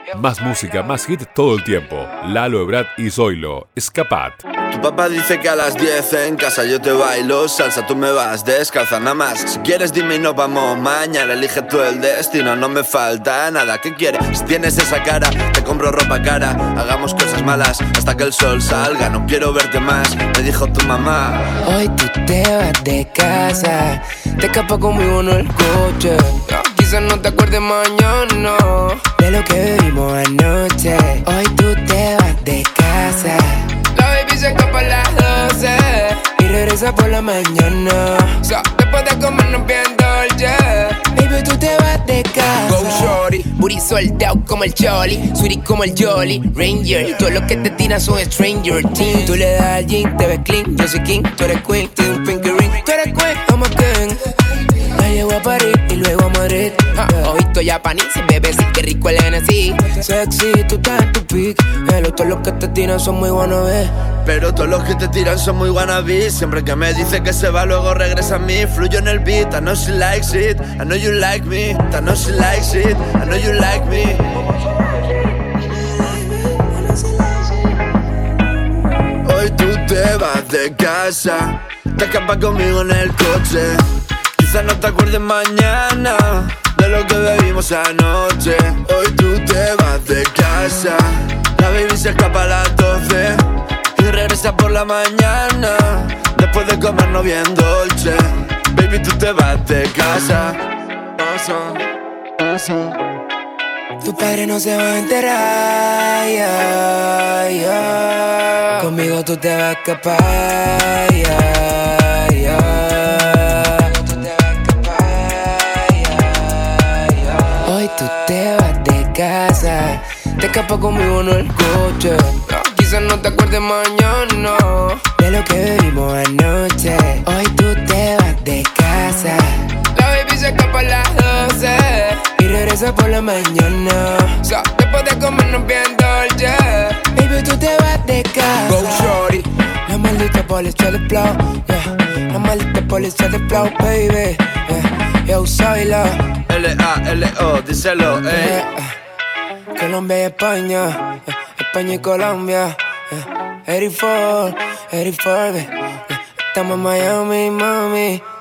Más música, más hit todo el tiempo. Lalo, Ebrard y Zoilo. Escapat. Tu papá dice que a las 10 en casa yo te bailo salsa, tú me vas descalza nada más. Si quieres dime y nos vamos mañana, elige tú el destino, no me falta nada. ¿Qué quieres? Si tienes esa cara, te compro ropa cara. Hagamos cosas malas hasta que el sol salga, no quiero verte más, me dijo tu mamá. Hoy tú te vas de casa, te escapas conmigo en el coche. Quizás no te acuerdes mañana de lo que vivimos anoche. Hoy tú te vas de casa, la baby se escapa a las 12 y regresa por la mañana. Después de comernos bien dolce, baby, tú te vas de casa. Go shorty, booty soldado como el Jolly, sweetie como el Jolly Ranger. Todo lo que te tiran son Stranger Things. Tú le das al jean, te ves clean. Yo soy king, tú eres queen, tienes un pinky ring. Tú eres queen, I'm a king. La llevo a París y luego a Madrid. Ojito japonés, bebé, sí que rico el Hennessy. Sexy, tú estás en tu pick. Todos los que te tiran son muy buenos, pero todos los que te tiran son muy wannabes. Siempre que me dice que se va, luego regresa a mí. Fluyo en el beat, I know she likes it, I know you like me. I know she likes it, I know you like me. Hoy tú te vas de casa, te escapas conmigo en el coche. Quizás no te acuerdes mañana de lo que bebimos anoche. Hoy tú te vas de casa, la baby se escapa a las 12 y regresa por la mañana, después de comernos bien dolce. Baby, tú te vas de casa. Tu padre no se va a enterar, yeah, yeah. Conmigo tú te vas a escapar, yeah, yeah. Hoy tú te vas de casa, te escapas conmigo en el coche. Quizás no te acuerdes mañana de lo que vivimos anoche. Hoy tú te vas de casa, la baby se escapa a las 12 y regresa por la mañana. Después de comernos bien dolce, baby, tú te vas de casa. Go shorty, la maldita policía de flow, yeah. La maldita policía de flow, baby, yeah. Yo soy la L-A-L-O, díselo, ey. Colombia y España, España y Colombia, 84, 84, estamos en Miami, mami.